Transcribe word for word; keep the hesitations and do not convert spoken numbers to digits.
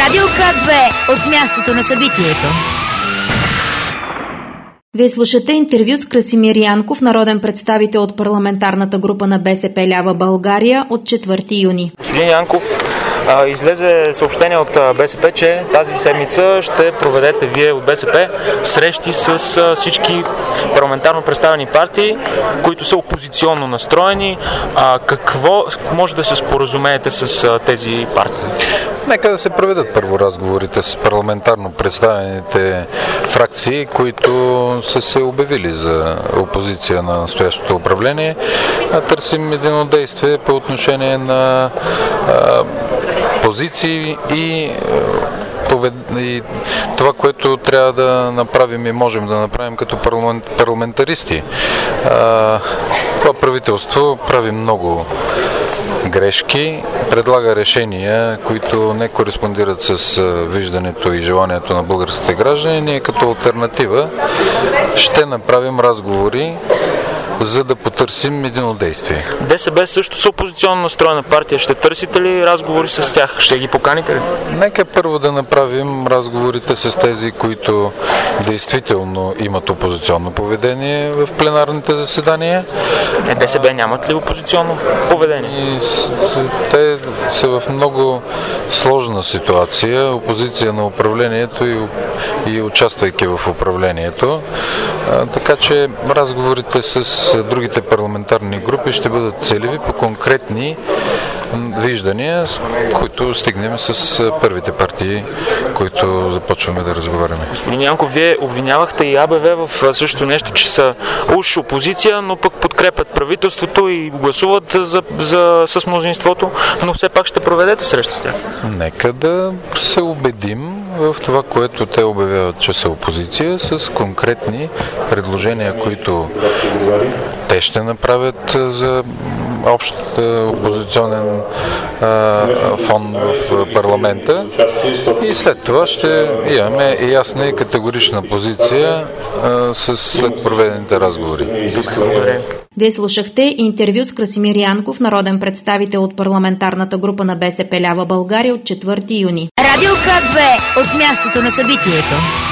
Радио К две от мястото на събитието. Вие слушате интервю с Красимир Янков, народен представител от парламентарната група на БСП Лява България от четвърти юни. Господин Янков, излезе съобщение от БСП, че тази седмица ще проведете вие от БСП срещи с всички парламентарно представени партии, които са опозиционно настроени. Какво може да се споразумеете с тези партии? Нека да се проведат първо разговорите с парламентарно представените фракции, които са се обявили за опозиция на настоящото управление. Търсим единодействие по отношение на а, позиции и, повед... и това, което трябва да направим и можем да направим като парламентаристи. А, това правителство прави много грешки, предлага решения, които не кореспондират с виждането и желанието на българските граждани. Ние като алтернатива ще направим разговори, за да потърсим единодействие. ДСБ също са опозиционно настроена партия. Ще търсите ли разговори с тях? Ще ги поканите ли? Нека първо да направим разговорите с тези, които действително имат опозиционно поведение в пленарните заседания. Е, ДСБ нямат ли опозиционно поведение? И те са в много сложна ситуация. Опозиция на управлението и, и участвайки в управлението. А, така че разговорите с другите парламентарни групи ще бъдат целеви по конкретни виждания, с които стигнем с първите партии, които започваме да разговаряме. Господин Янков, вие обвинявахте и АБВ в същото нещо, че са уж опозиция, но пък подкрепят правителството и гласуват за, за, с мнозинството, но все пак ще проведете среща с тях. Нека да се убедим в това, което те обявяват, че са опозиция, с конкретни предложения, които те ще направят за общ опозиционен а, фон в парламента и след това ще имаме ясна и категорична позиция а, с след проведените разговори. Вие слушахте интервю с Красимир Янков, народен представител от парламентарната група на БСП Лява България от четвърти юни. Радио К две от мястото на събитието.